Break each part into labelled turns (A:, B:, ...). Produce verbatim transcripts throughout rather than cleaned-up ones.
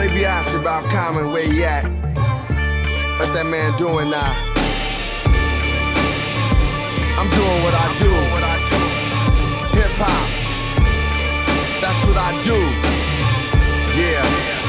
A: they be asking about Common, where he at? What that man doing now? I'm doing what I do. Hip hop, that's what I do. Yeah.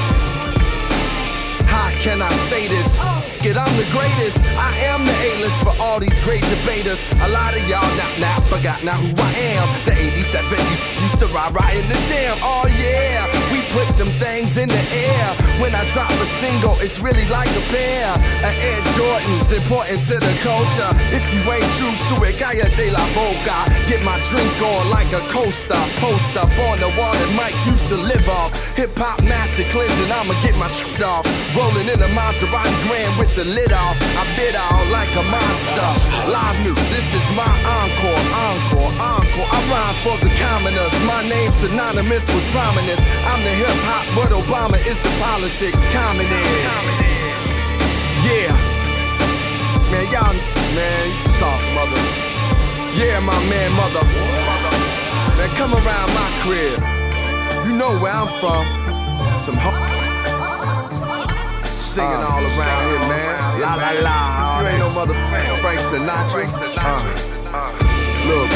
A: How can I say this? Get, I'm the greatest. I am the A-list for all these great debaters. A lot of y'all now, now forgot now who I am. The eighty-seven used to ride right in the jam. Oh yeah, we put them things in the air. When I drop a single, it's really like a pair of Air Jordans, important to the culture. If you ain't true to it, Gaia de la Boca. Get my drink on like a coaster. Post up on the wall that Mike used to live off. Hip hop master cleansing, I'ma get my shit off. Rolling in a Maserati Grand with the lid off. I bid out like a monster. Live new, this is my encore, encore, encore. I rhyme for the commoners. My name's synonymous with prominence. I'm the hip hop, but Obama is the politics. Common is. Yeah. Man, y'all, man, you soft mother. Yeah, my man, mother. Man, come around my crib. You know where I'm from. Some ho- Singing uh, all around here, man. La la la. You ain't no mother Frank Sinatra. Uh, look.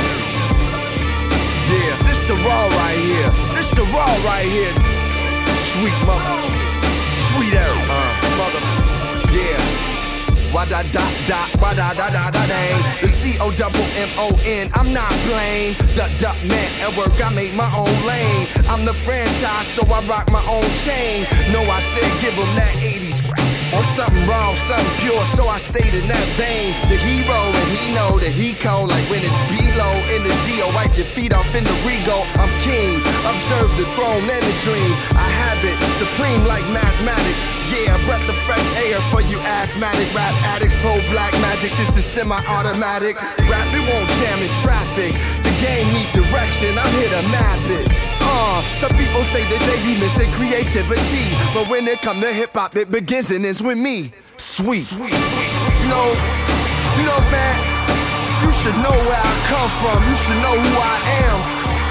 A: Yeah, this the raw right here. This the raw right here. Sweet mother. Sweet air. Uh, mother. Yeah. Wada da da, wada da da da dang. The C O double M O N, I'm not playing. The duck man at work, I made my own lane. I'm the franchise, so I rock my own chain. No, I said give him that eighties. Something wrong, something pure, so I stayed in that vein. The hero, and he know that he cold. Like when it's below in the Geo, wipe your feet off in the Rego. I'm king, observe the throne and the dream. I have it, supreme like mathematics. Yeah, breath of fresh air for you asthmatic rap addicts. Pro black magic, this is semi-automatic. Rap, it won't jam in traffic. The game need direction, I'm here to map it. Uh, some people say that they be missing creativity, but when it come to hip-hop, it begins and ends with me. Sweet. You know, you know, man, you should know where I come from. You should know who I am.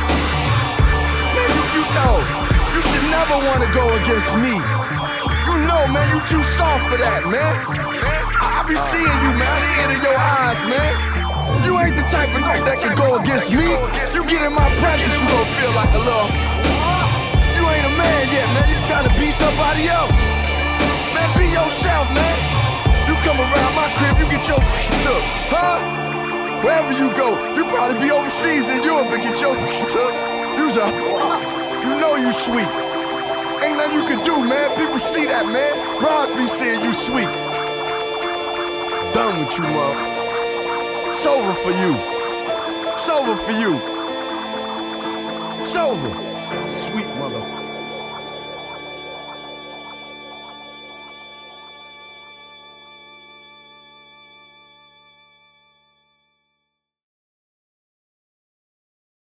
A: Man, you, you know, you should never want to go against me. You know, man, you too soft for that, man. I, I be seeing you, man. I see it in your eyes, man. You ain't the type of nigga that can go against me. You get in my presence, you gon' feel like a little. You ain't a man yet, man. You trying to be somebody else. Man, be yourself, man. You come around my crib, you get your took, huh? Wherever you go, you probably be overseas in Europe and get your took. You's a, you know you sweet. Ain't nothing you can do, man. People see that, man. Bras be seeing you sweet. Done with you, mom. It's over for you. It's over for you. It's over. Sweet mother.